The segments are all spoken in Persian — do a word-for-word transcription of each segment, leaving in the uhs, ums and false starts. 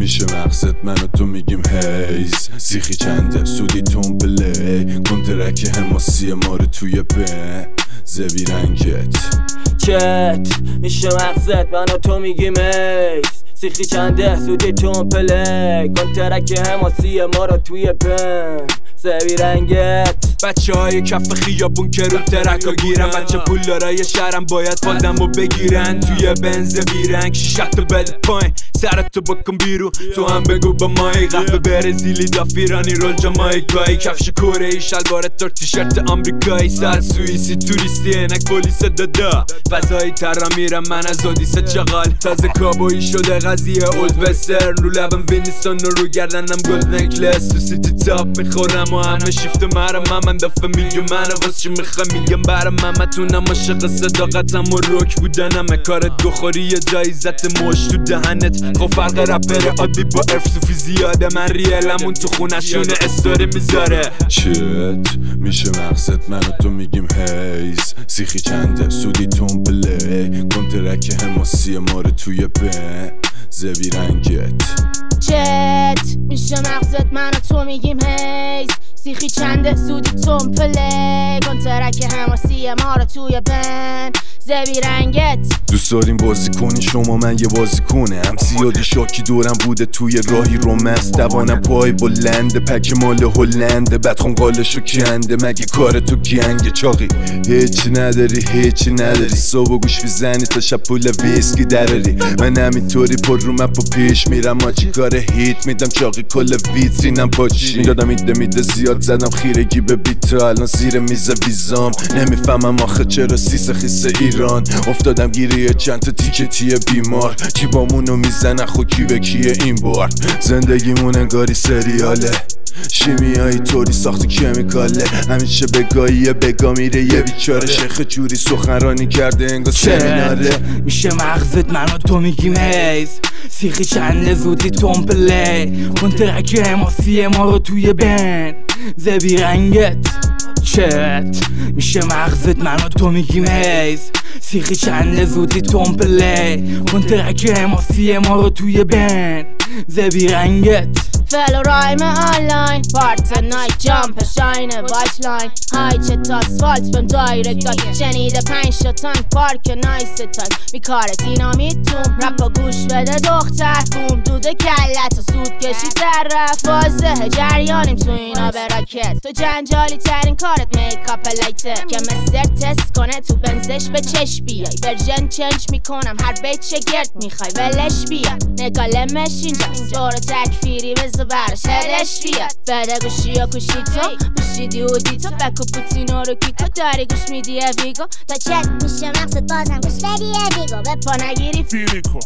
میشه مقصد من و تو میگیم هیز سیخی چنده سودی تون پلی کنترک حماسی ما رو توی بن زبی رنگت چت میشه مقصد من و تو میگیم هیز سیخی چنده سودی تون پلی کنترک حماسی ما رو توی بن زبی رنگت بچه های کف خیابون که رو ترکا گیرن بچه پول دارای شهرم باید فازم رو بگیرن توی بنز بیرنگ شیشت تو بده پایین سرتو بکن بیرو تو هم بگو با مایی قهوه برزیلی دافیرانی رول جامایکایی کفش کره ای شلوار تر تیشرت آمریکایی سر سوئیسی توریستی اینک پلیس دادا فضایی تر میرم من از اودیسه چغال تازه کابویی شده قضیه اولد وسترن رو لبم وینستون و رو گردنم گلد نکلس تو سیتی تاپ میخورم و همه شیفت مرم من دفعه میلیون منو واس چی میخوای میگم برام ممتونم عاشق صداقتم و روک بودنمه کارت بخوری یه جایزت مش تو دهنت خب فرق رپر عادی با ارف صوفی زیاده من ریلمون تو خونشونه استوری میذاره چت میشه مقصد من و تو میگیم هیز سیخی چنده سودی تون پلی کنترک حماسی ما رو توی بن زبی رنگت چت میشه مقصد من و تو میگیم هیز سیخی چنده سودی تون پلی کنترک حماسی ما رو توی بن زبی رنگت دوست داریم بازی کنی شما من یه بازی کنه هم سیادی شاکی دورم بوده توی راهی رومنس دوانم پای بلنده پک مال هلنده بدخون قالشو کنده مگه کار تو گنگه چاقی هیچی نداری هیچی نداری صبح گوش میزنی تا شب پول ویسکی دراری من همینطوری پر رو مپ و پیش میرم ما چی کار هیت میدم چاقی کل ویترینم پاچی دادم ایده میده زیاد زدم خیرگی به بیتا الان زیر میز ویزام نمیفهمم آخه چرا سیس خیس ایران افتادم گیریه چند تا تیکتی بیمار کی بامونو میزنه خو کی به کیه این بار زندگیمون انگاری سریاله شیمیایی طوری ساخت کمیکاله همیشه بگاهیه بگا میره یه بیچاره شیخ جوری سخنرانی کرده انگار سمیناره میشه مغزت من و تو میگیم هیز سیخی چند زودی تون پلی کنترک حماسی ما رو توی بن زبی رنگت چت میشه مغزت من و تو میگیم هیز سیخی چند زودی تون پلی کنترک حماسی ما رو توی بن زبی رنگت فلو رایم آنلاین پارت نایت جامپ شاینه وایت لاین های چت آسفالت بهم دایرکت داد شنیده پنج شتان پارک نایس تاک میکاره دینامیتون رپا گوش بده دختر بوم دوده کلت و سود کشی طرف واضحه جریانیم تو اینا به راکت تو جنجالی ترین کارت میکاپ لایته که مستر تست کنه تو بنزش به چش بیای ورژن چنج میکنم هر بیت شگرد میخوای ولش بیا نگالمش اینجاست دور تکفیری بزا برش هدش بیاد بده گوشی یا کشی تو پوشیدی و دی تو بکو پوتینو رو کیکو داری گوش میدی ویگو تا چت میشه مقصد بازم گوش بدی ویگو بپا نگیری فیریکو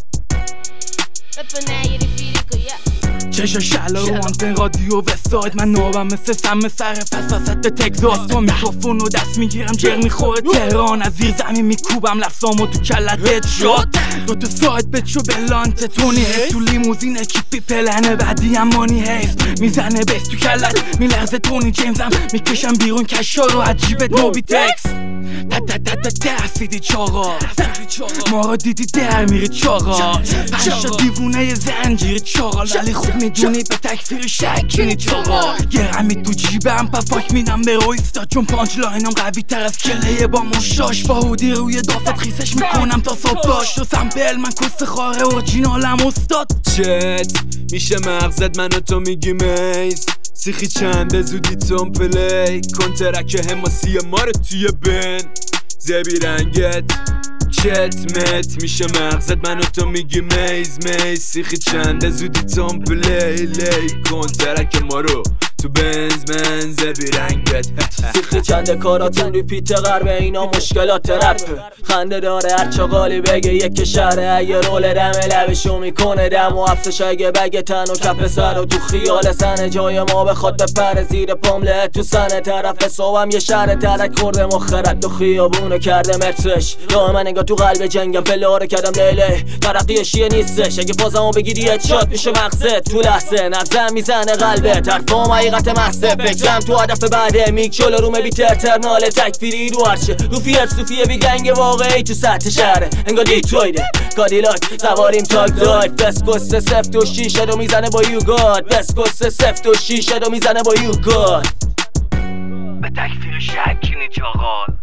بپا نگیری فیریکو یا چشا شلا رو آنتن رادیو وستاید من نوبم مثل سم سر فس وسط به تگزاس با میکروفون و دست میگیرم جر میخوره تهران از زیر زمین میکوبم لفظامو تو کلت هد شد دو تا ساعت بچو بلانت تونی هیست تو لیموزین اکیپی پلنه بعدی هم مانی هیست میزنه بیس تو کلت میلرزه تونی جیمزم میکشم بیرون کشا رو عجیبت نوبی تکس تا تا تا تا تا سیدی چاقا ما رو دیدی در میری چاقا پنشا دیوونه ی زنجیر چاقا ولی خوب میدونی به تکفیر شکینی چاقا گرمی تو جیبم پفاک میدم به رویستا چون پانچ لاینم قوی تر از کله با مشاش با هودی روی دافت خیسش میکنم تا صبح داشت و سمپل من کست خاره اورجینالم استاد چت میشه مغزت من و تو میگیم ایز سیخی چنده زودی تون پلی کنترک حماسی ما رو توی بن زبی رنگت چت مت میشه مغزت من و تو میگی میز میز سیخی چنده زودی تون پلی لی کنترک ما رو تو بنز منز بی رنگت سیخی چنده کاراتون ریپیت غربه اینا مشکلات رپ خنده داره هر چاقالی بگه یک شهره اگه رول دم لبشو میکنه دم و افسش اگه بگه تن و کپ سر و تو خیال سنه جای ما بخواد بپره زیر پامله تو سنه طرف صوبم یه شهر ترک خورده مخرد تو خیابونو کرده مترش راه من نگاه تو قلب جنگم پلاره کردم لیله ترقیشیه نیستش اگه بازمو بگیری هدشات میشه مغزت تو لحظه نبزن میزنه قلبت حرفام حقیقت محض فکرم تو هدف بعد میک جلو روم بیت اترنال تکفیری رو هرچه رو فیت صوفیه بی گنگ واقعی تو سطح شهره انگار دیترویده کادیلاک سواریم تاک داید دسکوس سفت و شیشه رو میزنه با یو گاد دسکوس سفت و شیشه رو میزنه با یو گاد به تکفیر شکی نیچ آقال